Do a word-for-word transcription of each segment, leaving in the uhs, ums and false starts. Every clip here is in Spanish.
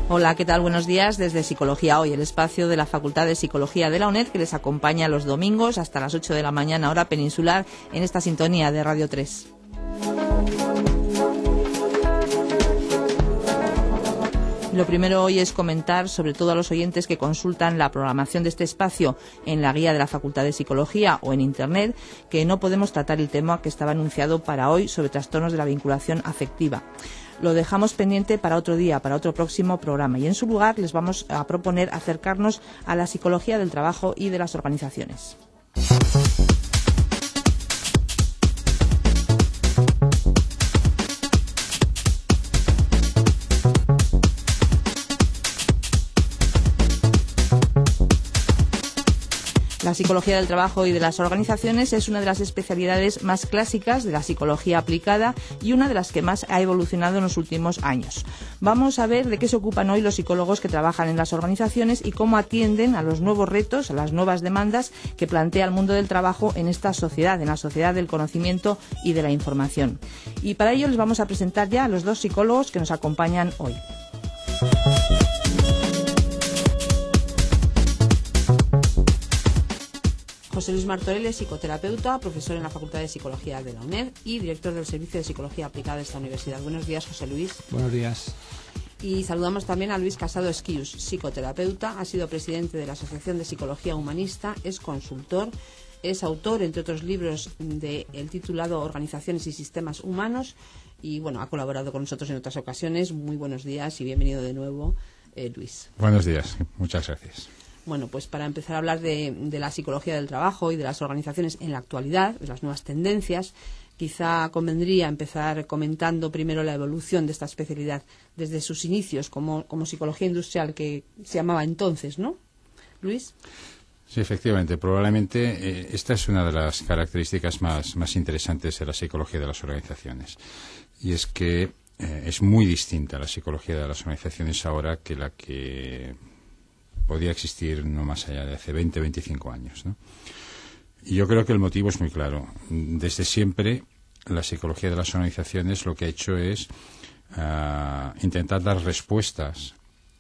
Hola, ¿qué tal? Buenos días desde Psicología Hoy, el espacio de la Facultad de Psicología de la UNED que les acompaña los domingos hasta las ocho de la mañana, hora peninsular, en esta sintonía de Radio tres. Lo primero hoy es comentar, sobre todo a los oyentes que consultan la programación de este espacio en la guía de la Facultad de Psicología o en Internet, que no podemos tratar el tema que estaba anunciado para hoy sobre trastornos de la vinculación afectiva. Lo dejamos pendiente para otro día, para otro próximo programa, y en su lugar les vamos a proponer acercarnos a la psicología del trabajo y de las organizaciones. La psicología del trabajo y de las organizaciones es una de las especialidades más clásicas de la psicología aplicada y una de las que más ha evolucionado en los últimos años. Vamos a ver de qué se ocupan hoy los psicólogos que trabajan en las organizaciones y cómo atienden a los nuevos retos, a las nuevas demandas que plantea el mundo del trabajo en esta sociedad, en la sociedad del conocimiento y de la información. Y para ello les vamos a presentar ya a los dos psicólogos que nos acompañan hoy. José Luis Martorell es psicoterapeuta, profesor en la Facultad de Psicología de la UNED y director del Servicio de Psicología Aplicada de esta universidad. Buenos días, José Luis. Buenos días. Y saludamos también a Luis Casado Esquius, psicoterapeuta, ha sido presidente de la Asociación de Psicología Humanista, es consultor, es autor, entre otros libros, del titulado Organizaciones y Sistemas Humanos y, bueno, ha colaborado con nosotros en otras ocasiones. Muy buenos días y bienvenido de nuevo, eh, Luis. Buenos días, muchas gracias. Bueno, pues para empezar a hablar de, de la psicología del trabajo y de las organizaciones en la actualidad, de las nuevas tendencias, quizá convendría empezar comentando primero la evolución de esta especialidad desde sus inicios como, como psicología industrial, que se llamaba entonces, ¿no? Luis. Sí, efectivamente. Probablemente eh, esta es una de las características más, más interesantes de la psicología de las organizaciones. Y es que eh, es muy distinta la psicología de las organizaciones ahora que la que podía existir no más allá de hace veinte, veinticinco años, ¿no? Y yo creo que el motivo es muy claro. Desde siempre, la psicología de las organizaciones lo que ha hecho es uh, intentar dar respuestas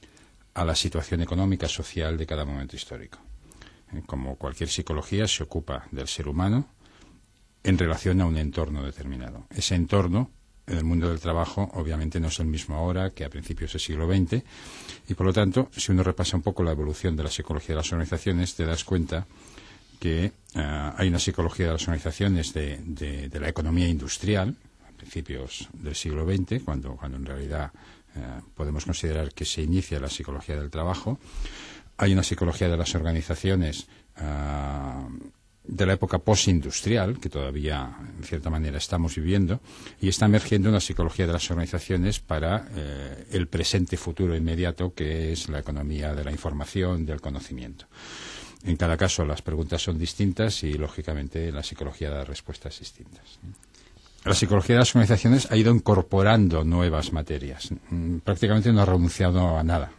a la situación económica, social de cada momento histórico. Como cualquier psicología, se ocupa del ser humano en relación a un entorno determinado. Ese entorno, en el mundo del trabajo, obviamente no es el mismo ahora que a principios del siglo veinte, y por lo tanto, si uno repasa un poco la evolución de la psicología de las organizaciones, te das cuenta que uh, hay una psicología de las organizaciones de, de, de la economía industrial, a principios del siglo veinte, cuando, cuando en realidad uh, podemos considerar que se inicia la psicología del trabajo. Hay una psicología de las organizaciones uh, de la época postindustrial, que todavía, en cierta manera, estamos viviendo, y está emergiendo una psicología de las organizaciones para eh, el presente futuro inmediato, que es la economía de la información, del conocimiento. En cada caso, las preguntas son distintas y, lógicamente, la psicología da respuestas distintas. La psicología de las organizaciones ha ido incorporando nuevas materias. Prácticamente no ha renunciado a nada.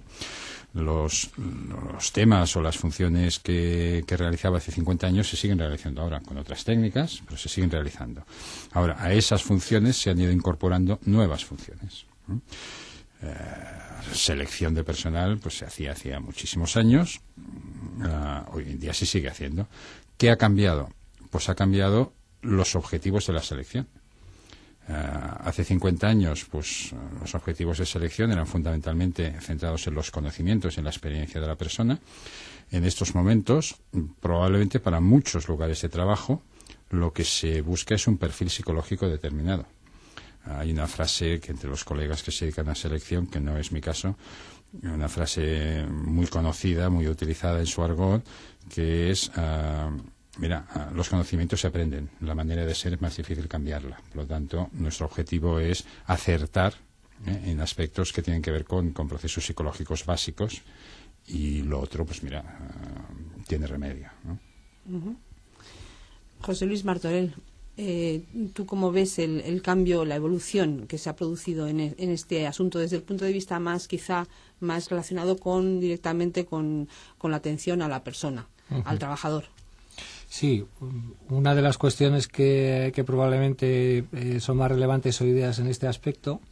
Los, los temas o las funciones que, que realizaba hace cincuenta años se siguen realizando ahora con otras técnicas, pero se siguen realizando. Ahora, a esas funciones se han ido incorporando nuevas funciones. Eh, selección de personal, pues se hacía hacía muchísimos años. Uh, hoy en día se sigue haciendo. ¿Qué ha cambiado? Pues ha cambiado los objetivos de la selección. Uh, hace cincuenta años, pues los objetivos de selección eran fundamentalmente centrados en los conocimientos, en la experiencia de la persona. En estos momentos, probablemente para muchos lugares de trabajo, lo que se busca es un perfil psicológico determinado. Uh, hay una frase que entre los colegas que se dedican a selección, que no es mi caso, una frase muy conocida, muy utilizada en su argot, que es... Uh, Mira, los conocimientos se aprenden, la manera de ser es más difícil cambiarla. Por lo tanto, nuestro objetivo es acertar ¿eh? en aspectos que tienen que ver con, con procesos psicológicos básicos, y lo otro, pues mira, uh, tiene remedio, ¿no? Uh-huh. José Luis Martorell, eh, ¿tú cómo ves el, el cambio, la evolución que se ha producido en, en este asunto desde el punto de vista más, quizá, más relacionado con directamente con, con la atención a la persona, uh-huh. al trabajador? Sí, una de las cuestiones que, que probablemente eh, son más relevantes hoy día en este aspecto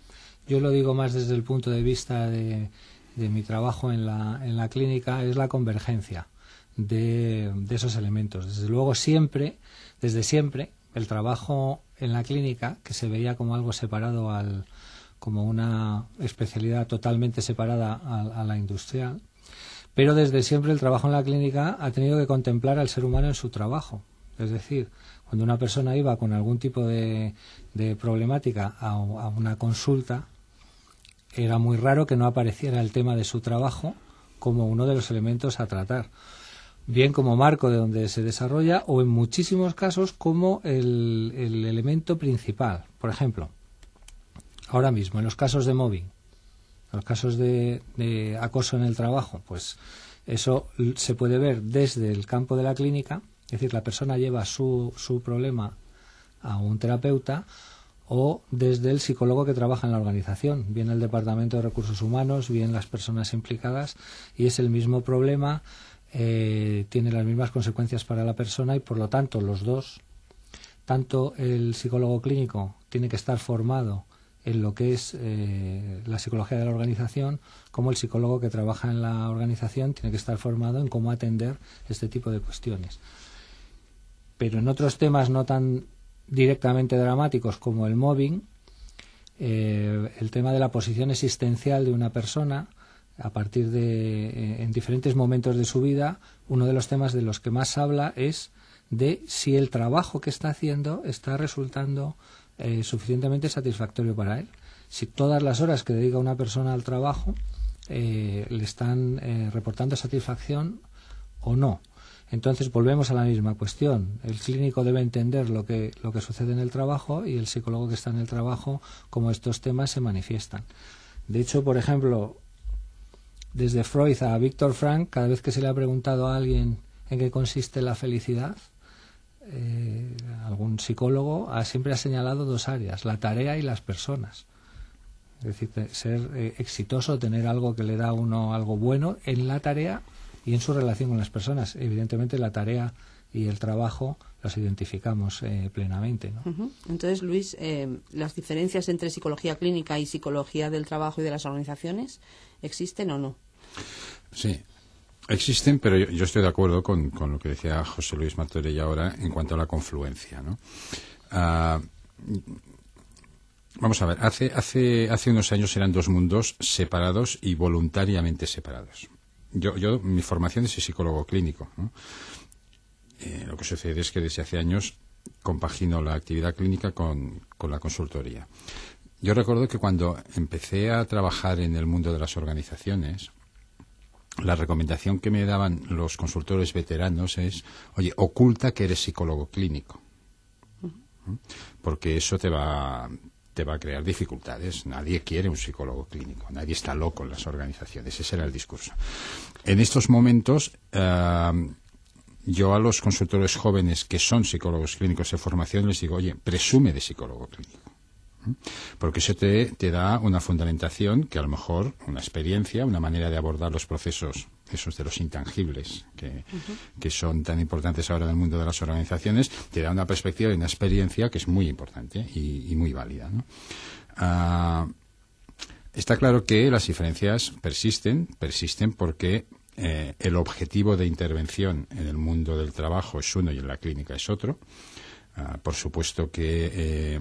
yo lo digo más desde el punto de vista de, de mi trabajo en la, en la clínica, es la convergencia de, de esos elementos. Desde luego siempre, desde siempre, el trabajo en la clínica, que se veía como algo separado, al, como una especialidad totalmente separada a, a la industrial, pero desde siempre el trabajo en la clínica ha tenido que contemplar al ser humano en su trabajo. Es decir, cuando una persona iba con algún tipo de, de problemática a, a una consulta, era muy raro que no apareciera el tema de su trabajo como uno de los elementos a tratar, bien como marco de donde se desarrolla o en muchísimos casos como el, el elemento principal. Por ejemplo, ahora mismo en los casos de mobbing, en los casos de, de acoso en el trabajo, pues eso se puede ver desde el campo de la clínica, es decir, la persona lleva su, su problema a un terapeuta, o desde el psicólogo que trabaja en la organización, bien el departamento de recursos humanos, bien las personas implicadas, y es el mismo problema, eh, tiene las mismas consecuencias para la persona y por lo tanto los dos, tanto el psicólogo clínico tiene que estar formado en lo que es eh, la psicología de la organización, como el psicólogo que trabaja en la organización tiene que estar formado en cómo atender este tipo de cuestiones. Pero en otros temas no tan directamente dramáticos como el mobbing, eh, el tema de la posición existencial de una persona a partir de eh, en diferentes momentos de su vida, uno de los temas de los que más habla es de si el trabajo que está haciendo está resultando eh, suficientemente satisfactorio para él, si todas las horas que dedica una persona al trabajo eh, le están eh, reportando satisfacción o no. Entonces volvemos a la misma cuestión. El clínico debe entender lo que, lo que sucede en el trabajo y el psicólogo que está en el trabajo cómo estos temas se manifiestan. De hecho, por ejemplo, desde Freud a Viktor Frankl, cada vez que se le ha preguntado a alguien en qué consiste la felicidad, eh, algún psicólogo ha, siempre ha señalado dos áreas, la tarea y las personas. Es decir, ser eh, exitoso, tener algo que le da a uno algo bueno en la tarea y en su relación con las personas. Evidentemente la tarea y el trabajo los identificamos eh, plenamente, ¿no? Uh-huh. Entonces, Luis, eh, ¿las diferencias entre psicología clínica y psicología del trabajo y de las organizaciones existen o no? Sí, existen, pero yo, yo estoy de acuerdo con, con lo que decía José Luis Martorell ahora en cuanto a la confluencia, ¿no? Uh, vamos a ver, hace, hace, hace unos años eran dos mundos separados y voluntariamente separados. Yo, yo, mi formación es psicólogo clínico, ¿no? Eh, lo que sucede es que desde hace años compagino la actividad clínica con, con la consultoría. Yo recuerdo que cuando empecé a trabajar en el mundo de las organizaciones, la recomendación que me daban los consultores veteranos es, oye, oculta que eres psicólogo clínico, ¿no? Porque eso te va... te va a crear dificultades. Nadie quiere un psicólogo clínico, nadie está loco en las organizaciones, ese era el discurso. En estos momentos, uh, yo a los consultores jóvenes que son psicólogos clínicos de formación les digo, oye, presume de psicólogo clínico, ¿eh? Porque eso te, te da una fundamentación que a lo mejor, una experiencia, una manera de abordar los procesos, esos de los intangibles, que, uh-huh. que son tan importantes ahora en el mundo de las organizaciones, te da una perspectiva y una experiencia que es muy importante y, y muy válida, ¿no? Uh, está claro que las diferencias persisten, persisten porque eh, el objetivo de intervención en el mundo del trabajo es uno y en la clínica es otro. Uh, por supuesto que eh,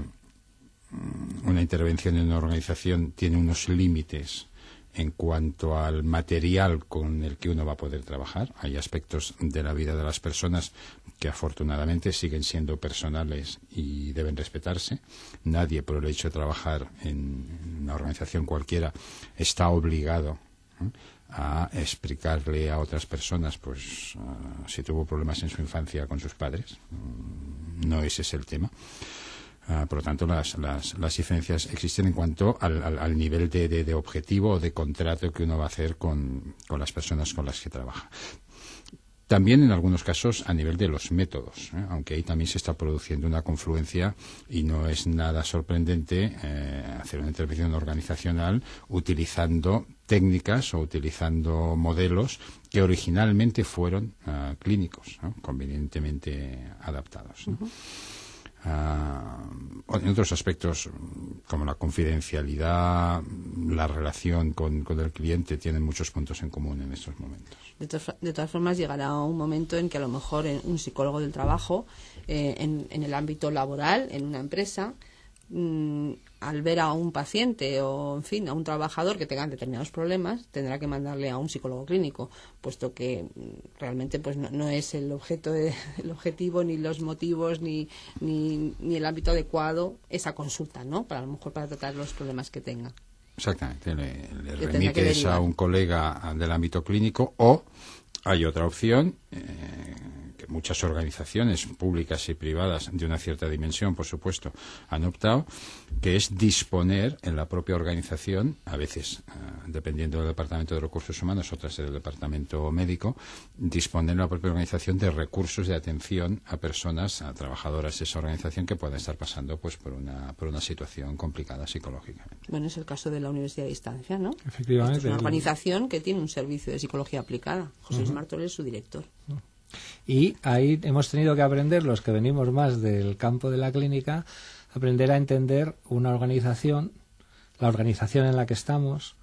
una intervención en una organización tiene unos límites en cuanto al material con el que uno va a poder trabajar. Hay aspectos de la vida de las personas que afortunadamente siguen siendo personales y deben respetarse. Nadie, por el hecho de trabajar en una organización cualquiera, está obligado, ¿eh?, a explicarle a otras personas pues uh, si tuvo problemas en su infancia con sus padres. No ese es el tema. Uh, por lo tanto, las, las, las diferencias existen en cuanto al, al, al nivel de, de, de objetivo o de contrato que uno va a hacer con, con las personas con las que trabaja. También, en algunos casos, a nivel de los métodos, ¿eh? Aunque ahí también se está produciendo una confluencia y no es nada sorprendente eh, hacer una intervención organizacional utilizando técnicas o utilizando modelos que originalmente fueron uh, clínicos, ¿no?, convenientemente adaptados, ¿no? Uh-huh. Uh, en otros aspectos como la confidencialidad, la relación con, con el cliente, tienen muchos puntos en común en estos momentos. De, to de todas formas, llegará un momento en que a lo mejor en un psicólogo del trabajo, eh, en, en el ámbito laboral, en una empresa, mmm, al ver a un paciente o, en fin, a un trabajador que tenga determinados problemas, tendrá que mandarle a un psicólogo clínico, puesto que realmente pues no, no es el objeto de, el objetivo, ni los motivos, ni, ni, ni el ámbito adecuado esa consulta, ¿no? Para a lo mejor para tratar los problemas que tenga. Exactamente, le, le remites a un colega del ámbito clínico, o hay otra opción, eh, que muchas organizaciones públicas y privadas de una cierta dimensión, por supuesto, han optado, que es disponer en la propia organización, a veces eh, dependiendo del Departamento de Recursos Humanos, otras del Departamento Médico, disponer en la propia organización de recursos de atención a personas, a trabajadoras de esa organización que puedan estar pasando pues por una, por una situación complicada psicológicamente. Bueno, es el caso de la Universidad de Distancia, ¿no? Efectivamente. Esto es una organización que tiene un servicio de psicología aplicada. José Luis uh-huh. Martorell es su director. Uh-huh. Y ahí hemos tenido que aprender, los que venimos más del campo de la clínica, aprender a entender una organización, la organización en la que estamos,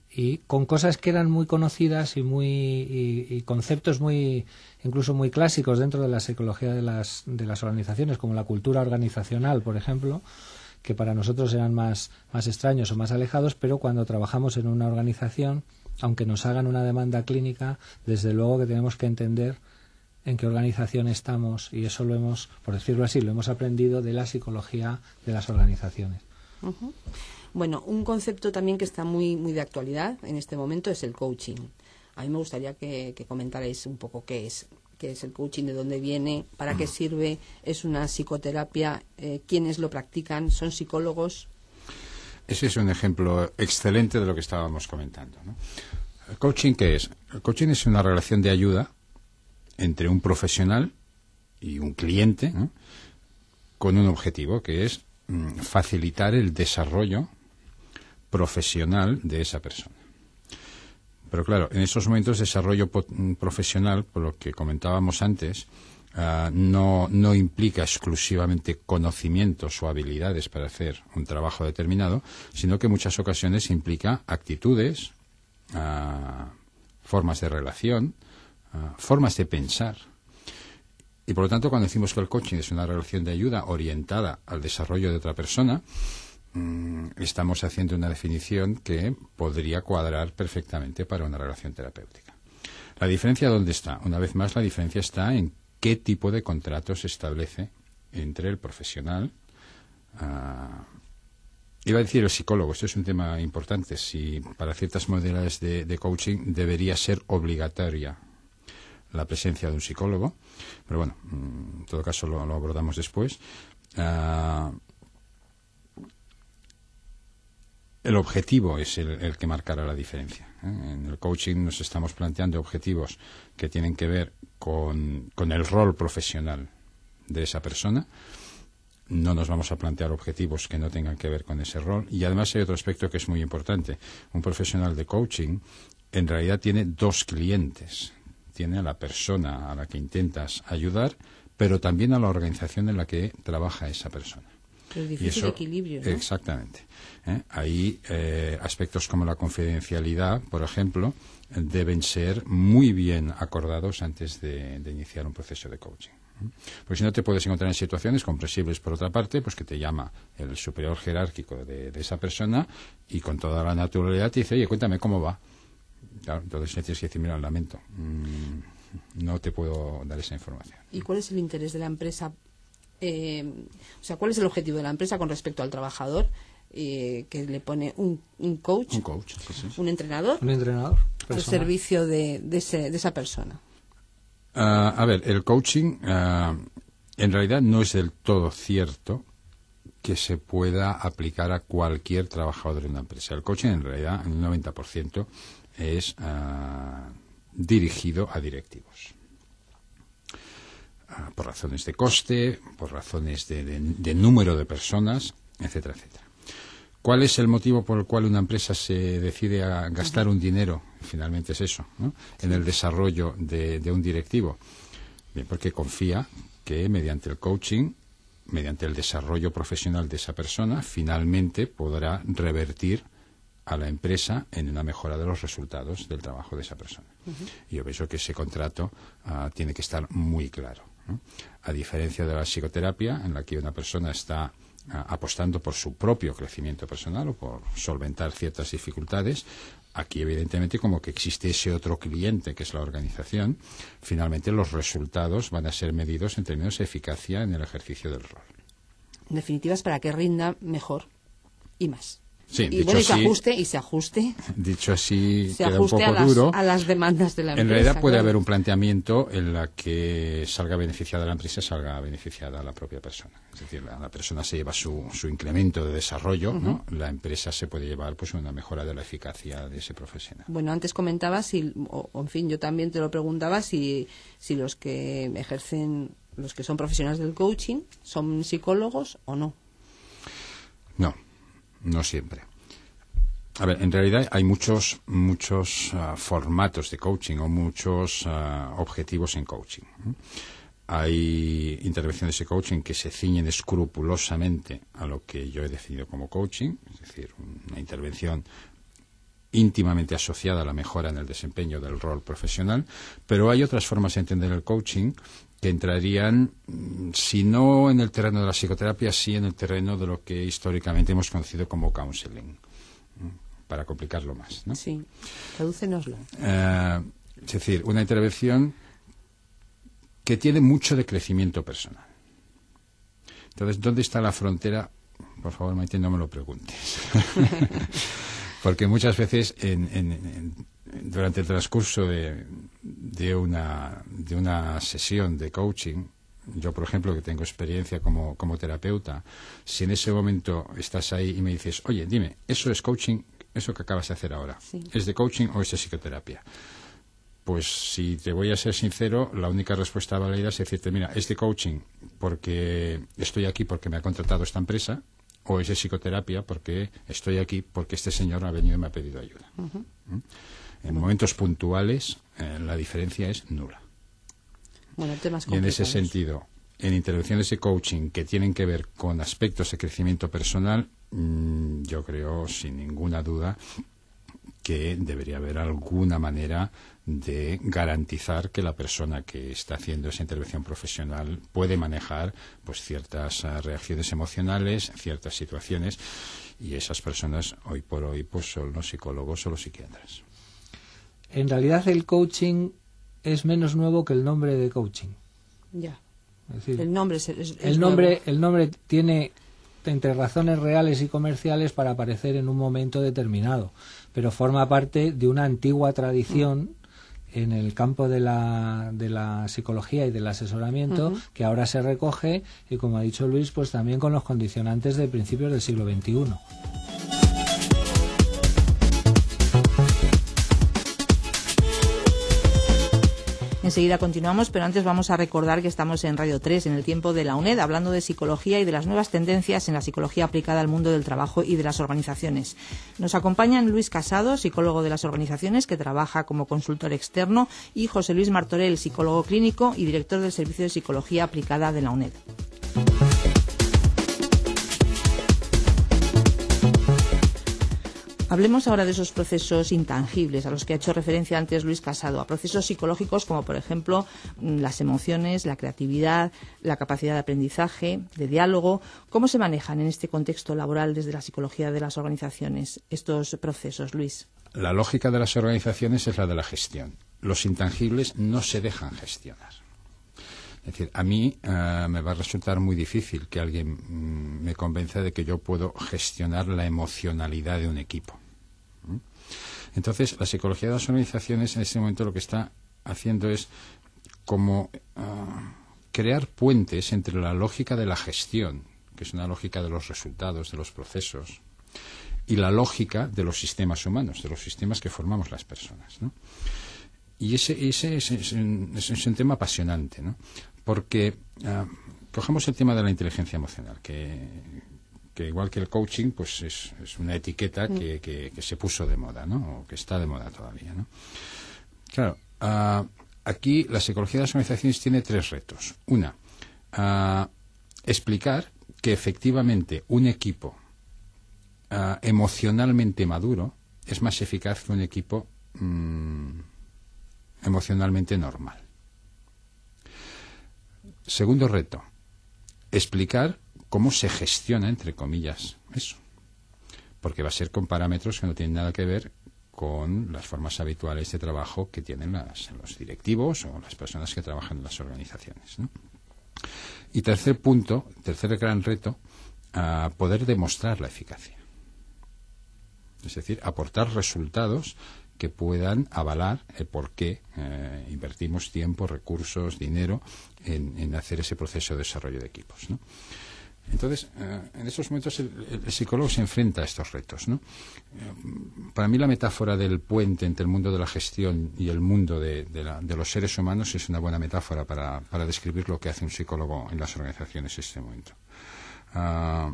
y con cosas que eran muy conocidas y muy y, y conceptos muy incluso muy clásicos dentro de la psicología de las de las organizaciones, como la cultura organizacional, por ejemplo, que para nosotros eran más más extraños o más alejados, pero cuando trabajamos en una organización, aunque nos hagan una demanda clínica, desde luego que tenemos que entender en qué organización estamos, y eso lo hemos, por decirlo así, lo hemos aprendido de la psicología de las organizaciones. Uh-huh. Bueno, un concepto también que está muy muy de actualidad en este momento es el coaching. A mí me gustaría que, que comentarais un poco qué es, qué es el coaching, de dónde viene, para qué sirve, es una psicoterapia, eh, quiénes lo practican, son psicólogos. Ese es un ejemplo excelente de lo que estábamos comentando, ¿no? ¿El coaching qué es? El coaching es una relación de ayuda entre un profesional y un cliente, ¿no?, con un objetivo que es mm, facilitar el desarrollo profesional de esa persona. Pero claro, en estos momentos desarrollo po- profesional, por lo que comentábamos antes, uh, no, no implica exclusivamente conocimientos o habilidades para hacer un trabajo determinado, sino que en muchas ocasiones implica actitudes, uh, formas de relación, Uh, formas de pensar. Y por lo tanto, cuando decimos que el coaching es una relación de ayuda orientada al desarrollo de otra persona, mmm, estamos haciendo una definición que podría cuadrar perfectamente para una relación terapéutica. ¿La diferencia dónde está? Una vez más, la diferencia está en qué tipo de contrato se establece entre el profesional, uh, iba a decir el psicólogo. Esto es un tema importante. Si para ciertas modalidades de, de coaching debería ser obligatoria la presencia de un psicólogo, pero bueno, en todo caso lo, lo abordamos después. Uh, el objetivo es el, el que marcará la diferencia, ¿eh? En el coaching nos estamos planteando objetivos que tienen que ver con, con el rol profesional de esa persona. No nos vamos a plantear objetivos que no tengan que ver con ese rol. Y además hay otro aspecto que es muy importante. Un profesional de coaching en realidad tiene dos clientes. Tiene a la persona a la que intentas ayudar, pero también a la organización en la que trabaja esa persona. Es difícil y eso, equilibrio, ¿no? Exactamente. ¿Eh? Ahí eh, aspectos como la confidencialidad, por ejemplo, deben ser muy bien acordados antes de, de iniciar un proceso de coaching. Porque si no te puedes encontrar en situaciones comprensibles, por otra parte, pues que te llama el superior jerárquico de, de esa persona y con toda la naturalidad te dice, oye, cuéntame cómo va. Claro, entonces le tienes que decir, mira, lamento, mmm, no te puedo dar esa información. ¿Y cuál es el interés de la empresa? Eh, o sea, ¿cuál es el objetivo de la empresa con respecto al trabajador eh, que le pone un, un coach, un coach, sí, sí. un entrenador, un entrenador al servicio de, de, ese, de esa persona? Uh, a ver, el coaching uh, en realidad no es del todo cierto que se pueda aplicar a cualquier trabajador de una empresa. El coaching en realidad, en el noventa por ciento, es uh, dirigido a directivos. Uh, por razones de coste, por razones de, de, de número de personas, etcétera, etcétera. ¿Cuál es el motivo por el cual una empresa se decide a gastar un dinero? Finalmente es eso, ¿no?, en el desarrollo de, de un directivo. Bien, porque confía que mediante el coaching mediante el desarrollo profesional de esa persona, finalmente podrá revertir a la empresa en una mejora de los resultados del trabajo de esa persona. Uh-huh. Y yo pienso que ese contrato uh, tiene que estar muy claro, ¿no? A diferencia de la psicoterapia, en la que una persona está uh, apostando por su propio crecimiento personal o por solventar ciertas dificultades, aquí evidentemente como que existe ese otro cliente que es la organización, finalmente los resultados van a ser medidos en términos de eficacia en el ejercicio del rol. En definitiva es para que rinda mejor y más. Sí, y bueno, y se ajuste, y se ajuste. Dicho así, se queda ajuste un poco a las, duro. a las demandas de la empresa. En realidad puede claro. haber un planteamiento en la que salga beneficiada la empresa, salga beneficiada la propia persona. Es decir, la, la persona se lleva su, su incremento de desarrollo, uh-huh. ¿no? La empresa se puede llevar pues una mejora de la eficacia de ese profesional. Bueno, antes comentabas, si, o, o en fin, yo también te lo preguntaba, si, si los que ejercen, los que son profesionales del coaching, son psicólogos o no. No, no siempre. A ver, en realidad hay muchos muchos uh, formatos de coaching o muchos uh, objetivos en coaching. ¿eh? Hay intervenciones de coaching que se ciñen escrupulosamente a lo que yo he definido como coaching, es decir, una intervención íntimamente asociada a la mejora en el desempeño del rol profesional, pero hay otras formas de entender el coaching que entrarían, si no en el terreno de la psicoterapia, sí en el terreno de lo que históricamente hemos conocido como counseling, para complicarlo más, ¿no? Sí, tradúcenoslo. Eh, es decir, una intervención que tiene mucho de crecimiento personal. Entonces, ¿dónde está la frontera? Por favor, Maite, no me lo preguntes. Porque muchas veces en, en, en, durante el transcurso de, de, una, de una sesión de coaching, yo, por ejemplo, que tengo experiencia como, como terapeuta, si en ese momento estás ahí y me dices, oye, dime, ¿eso es coaching? Eso que acabas de hacer ahora, sí. ¿Es de coaching o es de psicoterapia? Pues si te voy a ser sincero, la única respuesta válida es decirte, mira, es de coaching porque estoy aquí porque me ha contratado esta empresa, o es de psicoterapia porque estoy aquí porque este señor ha venido y me ha pedido ayuda. Uh-huh. ¿Mm? En uh-huh. momentos puntuales eh, la diferencia es nula. Bueno, temas y en ese sentido, en intervenciones de coaching que tienen que ver con aspectos de crecimiento personal, mmm, yo creo sin ninguna duda que debería haber alguna manera de garantizar que la persona que está haciendo esa intervención profesional puede manejar pues ciertas uh, reacciones emocionales, ciertas situaciones, y esas personas hoy por hoy pues son los psicólogos o los psiquiatras. En realidad el coaching es menos nuevo que el nombre de coaching. Ya. Es decir, el nombre es, es, es el nombre nuevo. El nombre tiene entre razones reales y comerciales para aparecer en un momento determinado, pero forma parte de una antigua tradición uh-huh. en el campo de la, de la psicología y del asesoramiento uh-huh. que ahora se recoge, y como ha dicho Luis, pues también con los condicionantes de principios del siglo veintiuno. Enseguida continuamos, pero antes vamos a recordar que estamos en Radio tres, en el tiempo de la UNED, hablando de psicología y de las nuevas tendencias en la psicología aplicada al mundo del trabajo y de las organizaciones. Nos acompañan Luis Casado, psicólogo de las organizaciones, que trabaja como consultor externo, y José Luis Martorell, psicólogo clínico y director del Servicio de Psicología Aplicada de la UNED. Hablemos ahora de esos procesos intangibles a los que ha hecho referencia antes Luis Casado, a procesos psicológicos como, por ejemplo, las emociones, la creatividad, la capacidad de aprendizaje, de diálogo. ¿Cómo se manejan en este contexto laboral desde la psicología de las organizaciones estos procesos, Luis? La lógica de las organizaciones es la de la gestión. Los intangibles no se dejan gestionar. Es decir, a mí uh, me va a resultar muy difícil que alguien mm, me convenza de que yo puedo gestionar la emocionalidad de un equipo. ¿Mm? Entonces, la psicología de las organizaciones en este momento lo que está haciendo es como uh, crear puentes entre la lógica de la gestión, que es una lógica de los resultados, de los procesos, y la lógica de los sistemas humanos, de los sistemas que formamos las personas, ¿no? Y ese, ese es, es, un, es un tema apasionante, ¿no? Porque uh, cogemos el tema de la inteligencia emocional, que, que igual que el coaching, pues es, es una etiqueta que, que, que se puso de moda, ¿no? O que está de moda todavía, ¿no? Claro, uh, aquí la psicología de las organizaciones tiene tres retos. Una, uh, explicar que efectivamente un equipo uh, emocionalmente maduro es más eficaz que un equipo mmm, emocionalmente normal. Segundo reto, explicar cómo se gestiona, entre comillas, eso. Porque va a ser con parámetros que no tienen nada que ver con las formas habituales de trabajo que tienen las, los directivos o las personas que trabajan en las organizaciones, ¿no? Y tercer punto, tercer gran reto, a poder demostrar la eficacia. Es decir, aportar resultados que puedan avalar el por qué eh, invertimos tiempo, recursos, dinero en, en hacer ese proceso de desarrollo de equipos, ¿no? Entonces, eh, en esos momentos el, el, el psicólogo se enfrenta a estos retos, ¿no? Eh, para mí la metáfora del puente entre el mundo de la gestión y el mundo de, de, la, de los seres humanos es una buena metáfora para, para describir lo que hace un psicólogo en las organizaciones en este momento. Uh,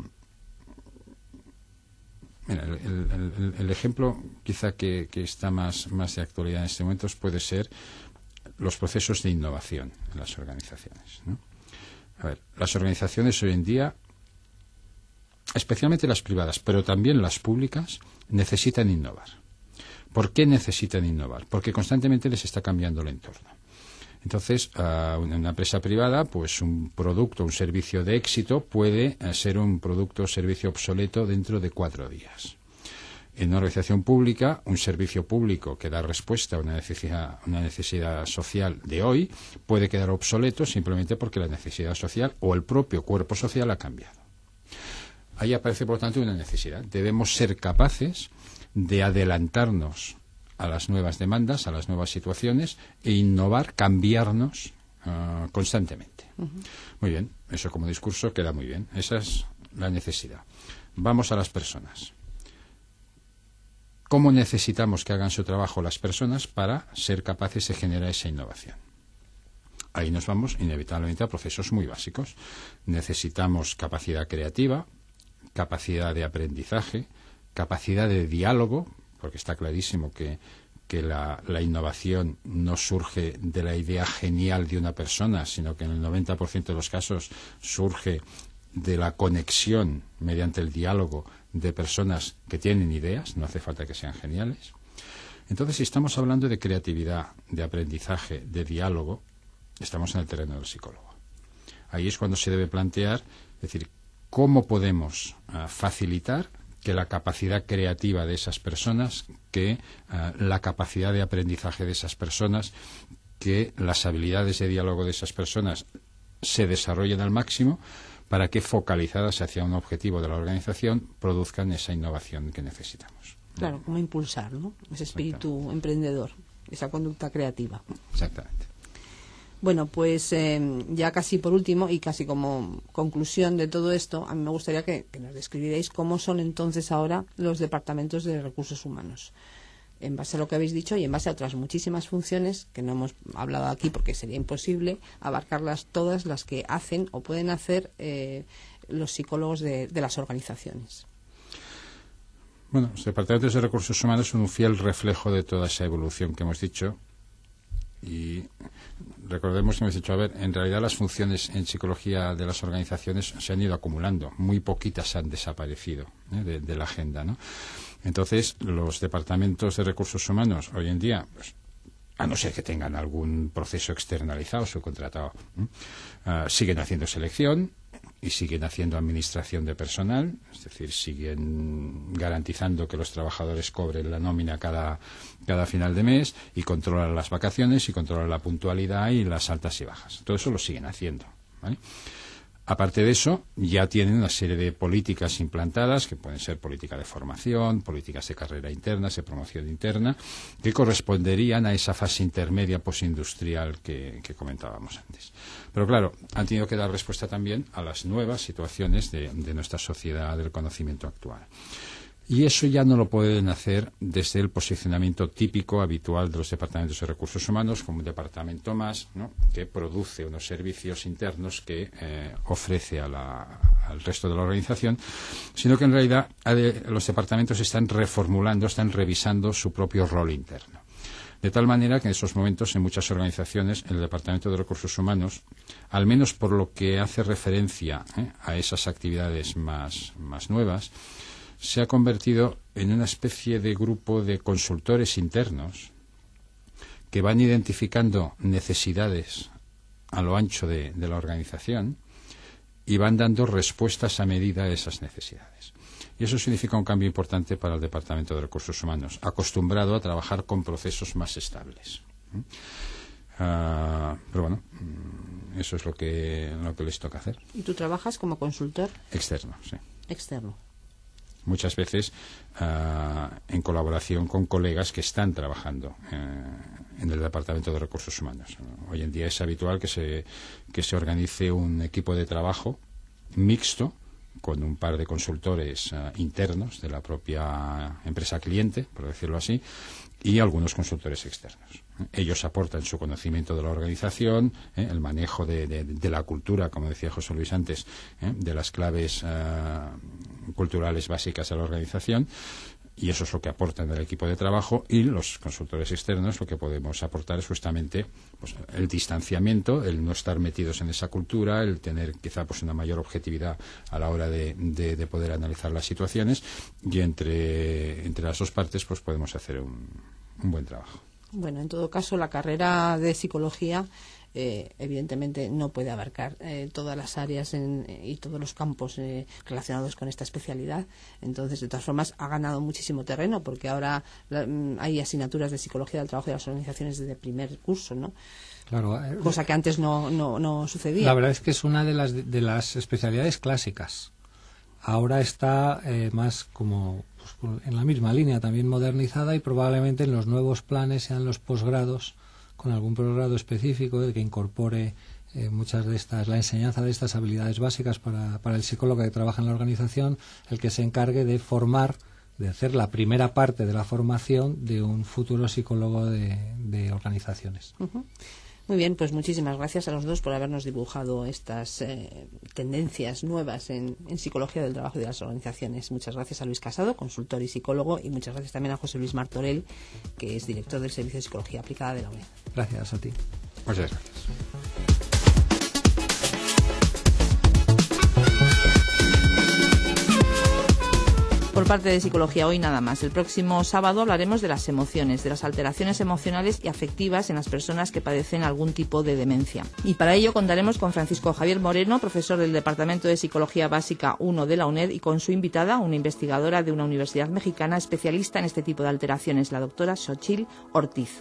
Mira, el, el, el, el ejemplo quizá que, que está más, más de actualidad en este momento puede ser los procesos de innovación en las organizaciones, ¿no? A ver, las organizaciones hoy en día, especialmente las privadas, pero también las públicas, necesitan innovar. ¿Por qué necesitan innovar? Porque constantemente les está cambiando el entorno. Entonces, uh, en una empresa privada, pues un producto, un servicio de éxito puede uh, ser un producto o servicio obsoleto dentro de cuatro días. En una organización pública, un servicio público que da respuesta a una necesidad, una necesidad social de hoy puede quedar obsoleto simplemente porque la necesidad social o el propio cuerpo social ha cambiado. Ahí aparece, por lo tanto, una necesidad. Debemos ser capaces de adelantarnos a las nuevas demandas, a las nuevas situaciones e innovar, cambiarnos uh, constantemente. Uh-huh. Muy bien, eso como discurso queda muy bien. Esa es la necesidad. Vamos a las personas. ¿Cómo necesitamos que hagan su trabajo las personas para ser capaces de generar esa innovación? Ahí nos vamos inevitablemente a procesos muy básicos. Necesitamos capacidad creativa, capacidad de aprendizaje, capacidad de diálogo, porque está clarísimo que, que la, la innovación no surge de la idea genial de una persona, sino que en el noventa por ciento de los casos surge de la conexión mediante el diálogo de personas que tienen ideas, no hace falta que sean geniales. Entonces, si estamos hablando de creatividad, de aprendizaje, de diálogo, estamos en el terreno del psicólogo. Ahí es cuando se debe plantear, es decir, cómo podemos uh, facilitar que la capacidad creativa de esas personas, que uh, la capacidad de aprendizaje de esas personas, que las habilidades de diálogo de esas personas se desarrollen al máximo para que, focalizadas hacia un objetivo de la organización, produzcan esa innovación que necesitamos. Claro, como impulsar, ¿no? Ese espíritu emprendedor, esa conducta creativa. Exactamente. Bueno, pues eh, ya casi por último y casi como conclusión de todo esto, a mí me gustaría que, que nos describierais cómo son entonces ahora los departamentos de recursos humanos, en base a lo que habéis dicho y en base a otras muchísimas funciones que no hemos hablado aquí porque sería imposible abarcarlas todas las que hacen o pueden hacer eh, los psicólogos de, de las organizaciones. Bueno, los departamentos de recursos humanos son un fiel reflejo de toda esa evolución que hemos dicho. Y recordemos que hemos dicho, a ver, en realidad las funciones en psicología de las organizaciones se han ido acumulando, muy poquitas han desaparecido ¿eh? de, de la agenda, ¿no? Entonces, los departamentos de recursos humanos hoy en día, pues, a no ser que tengan algún proceso externalizado o subcontratado, ¿eh? uh, siguen haciendo selección y siguen haciendo administración de personal, es decir, siguen garantizando que los trabajadores cobren la nómina cada, cada final de mes y controlan las vacaciones y controlan la puntualidad y las altas y bajas. Todo eso lo siguen haciendo, ¿vale? Aparte de eso, ya tienen una serie de políticas implantadas, que pueden ser política de formación, políticas de carrera interna, de promoción interna, que corresponderían a esa fase intermedia posindustrial que, que comentábamos antes. Pero claro, han tenido que dar respuesta también a las nuevas situaciones de, de nuestra sociedad del conocimiento actual. Y eso ya no lo pueden hacer desde el posicionamiento típico, habitual de los departamentos de recursos humanos, como un departamento más, ¿no?, que produce unos servicios internos que eh, ofrece a la, al resto de la organización, sino que en realidad los departamentos están reformulando, están revisando su propio rol interno. De tal manera que en esos momentos, en muchas organizaciones, el Departamento de Recursos Humanos, al menos por lo que hace referencia ¿eh? a esas actividades más, más nuevas, se ha convertido en una especie de grupo de consultores internos que van identificando necesidades a lo ancho de, de la organización y van dando respuestas a medida de esas necesidades. Y eso significa un cambio importante para el Departamento de Recursos Humanos, acostumbrado a trabajar con procesos más estables. ¿Mm? Uh, pero bueno, eso es lo que, lo que les toca hacer. ¿Y tú trabajas como consultor? Externo, sí. Externo. Muchas veces uh, en colaboración con colegas que están trabajando eh, en el Departamento de Recursos Humanos. Hoy en día es habitual que se, que se organice un equipo de trabajo mixto con un par de consultores uh, internos de la propia empresa cliente, por decirlo así, y algunos consultores externos. Ellos aportan su conocimiento de la organización, ¿eh? el manejo de, de, de la cultura, como decía José Luis antes, ¿eh? de las claves uh, culturales básicas de la organización, y eso es lo que aportan al equipo de trabajo, y los consultores externos lo que podemos aportar es justamente pues, el distanciamiento, el no estar metidos en esa cultura, el tener quizá pues una mayor objetividad a la hora de, de, de poder analizar las situaciones, y entre, entre las dos partes pues podemos hacer un, un buen trabajo. Bueno, en todo caso, la carrera de psicología eh, evidentemente no puede abarcar eh, todas las áreas en, y todos los campos eh, relacionados con esta especialidad. Entonces, de todas formas, ha ganado muchísimo terreno, porque ahora la, hay asignaturas de psicología del trabajo y de las organizaciones desde primer curso, ¿no? Claro, eh, cosa que antes no, no, no sucedía. La verdad es que es una de las, de las especialidades clásicas. Ahora está eh, más como pues, en la misma línea, también modernizada, y probablemente en los nuevos planes sean los posgrados con algún posgrado específico que incorpore eh, muchas de estas, la enseñanza de estas habilidades básicas para, para el psicólogo que trabaja en la organización, el que se encargue de formar, de hacer la primera parte de la formación de un futuro psicólogo de, de organizaciones. Uh-huh. Muy bien, pues muchísimas gracias a los dos por habernos dibujado estas eh, tendencias nuevas en, en psicología del trabajo y de las organizaciones. Muchas gracias a Luis Casado, consultor y psicólogo, y muchas gracias también a José Luis Martorell, que es director del Servicio de Psicología Aplicada de la U N E D. Gracias a ti. Muchas gracias. Por parte de Psicología Hoy nada más. El próximo sábado hablaremos de las emociones, de las alteraciones emocionales y afectivas en las personas que padecen algún tipo de demencia. Y para ello contaremos con Francisco Javier Moreno, profesor del Departamento de Psicología Básica uno de la U N E D, y con su invitada, una investigadora de una universidad mexicana especialista en este tipo de alteraciones, la doctora Xochitl Ortiz.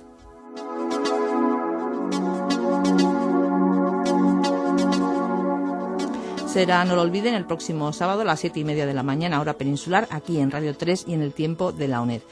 Será, no lo olviden, el próximo sábado a las siete y media de la mañana, hora peninsular, aquí en Radio tres y en el tiempo de la U N E D.